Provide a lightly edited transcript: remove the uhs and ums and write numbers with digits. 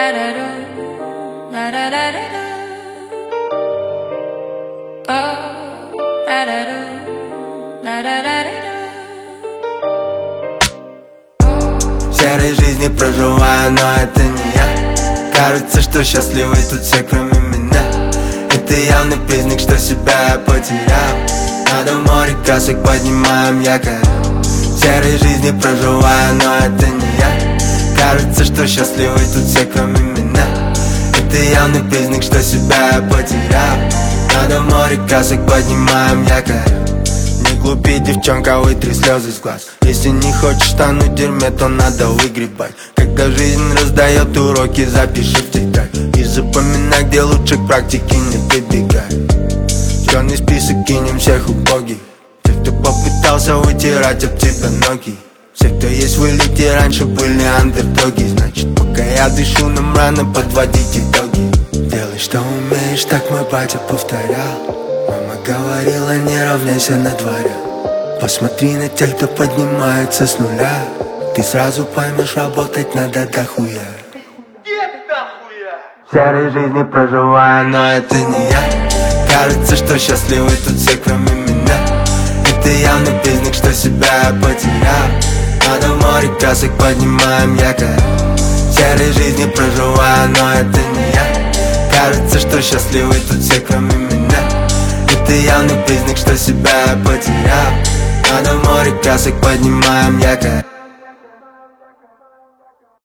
Серой жизни проживаю, но это не я. Кажется, что счастливы тут все, кроме меня. Это явный признак, что себя я потерял. Надо в море красок поднимаем якорь. Серой жизни проживаю, но это не я. Кажется, что счастливы тут все, кроме меня. Это явный признак, что себя я потерял. Надо в море красок поднимаем якорь. Не глупи, девчонка, вытри слезы с глаз. Если не хочешь тонуть в дерьме, то надо выгребать. Когда жизнь раздает уроки, запиши в тетрадь. И запоминай, где лучше к практике не прибегай. Черный список кинем всех убогих. Те, кто попытался вытирать об тебя ноги. Все, кто есть в элите, раньше были андердоги. Значит, пока я дышу, нам рано подводить итоги. Делай, что умеешь, так мой батя повторял. Мама говорила, не равняйся на дворе. Посмотри на тех, кто поднимается с нуля. Ты сразу поймешь, работать надо дохуя. В серой жизни проживаю, но это не я. Кажется, что счастливы тут все, кроме меня. Это явный признак, что себя я потерял. Надо в море красок поднимаем якорь. В серой жизни проживаю, но это не я. Кажется, что счастливы тут все, кроме меня. Это явный признак, что себя я потерял. Надо в море красок поднимаем якорь.